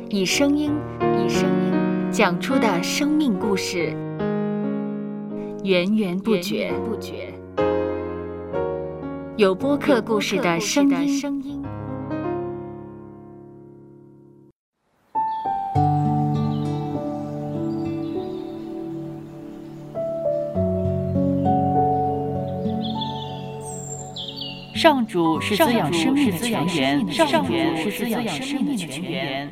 以声音讲出的生命故事，源源不绝。有播客故事的声音。上主是滋养生命的泉源，上主是滋养生命的泉源。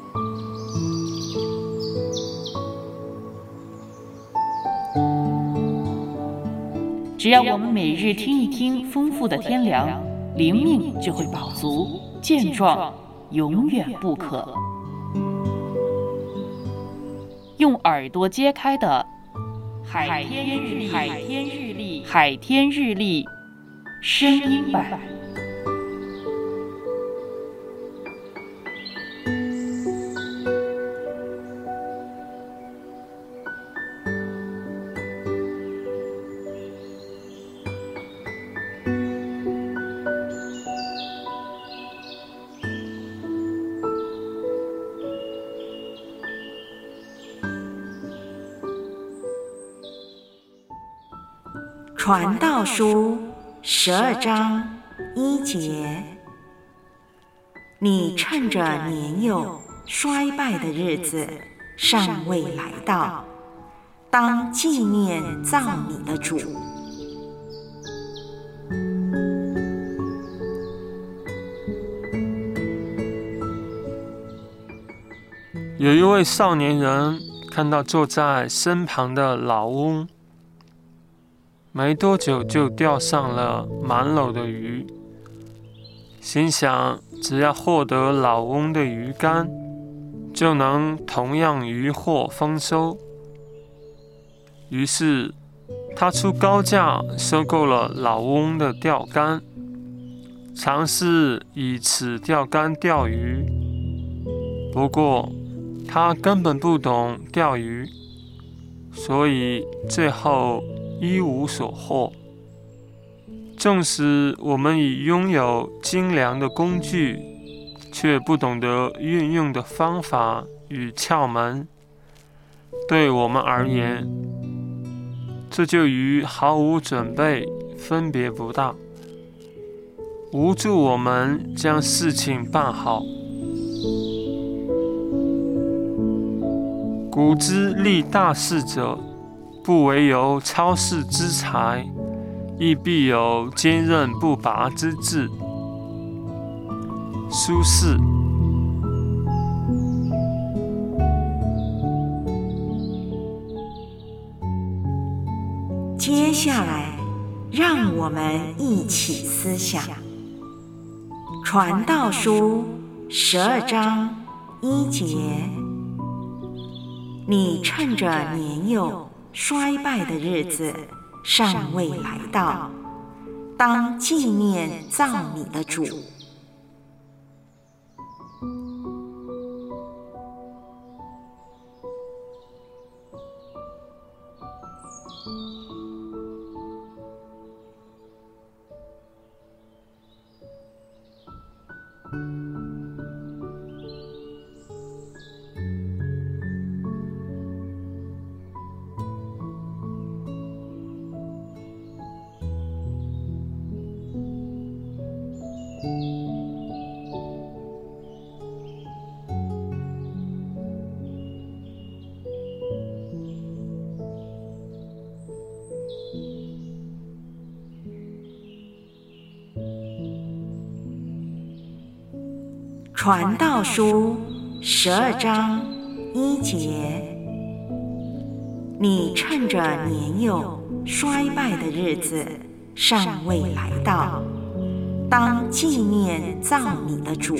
只要我们每日听一听丰富的天粮，灵命就会饱足健壮，永远不渴。用耳朵揭开的海天日历声音版。 传道书12章1节，你趁着年幼衰败的日子尚未来到，当纪念造你的主。 有一位少年人看到坐在身旁的老翁，没多久就钓上了满篓的鱼，心想只要获得老翁的鱼竿，就能同样渔获丰收。于是他出高价收购了老翁的钓竿，尝试以此钓竿钓鱼。不过他根本不懂钓鱼，所以最后一无所获。纵使我们已拥有精良的工具，却不懂得运用的方法与窍门，对我们而言，这就与毫无准备分别不大，无助我们将事情办好。古之立大事者，不惟有超世之才，亦必有坚韧不拔之志。苏轼。 接下来，让我们一起思想传道书12章1节，你趁着年幼衰败的日子尚未来到，当纪念造你的主。传道书12章1节，你趁着年幼衰败的日子尚未来到，当纪念造你的主。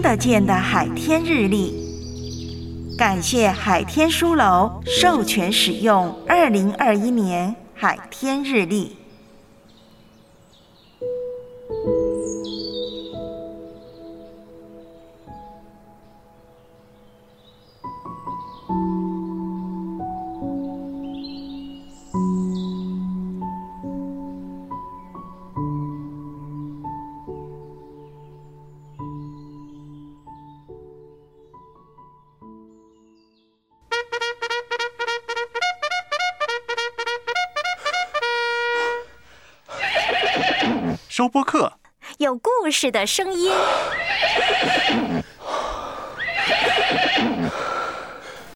得见的海天日历。感谢海天书楼授权使用2021年海天日历。 收播客， 有故事的声音。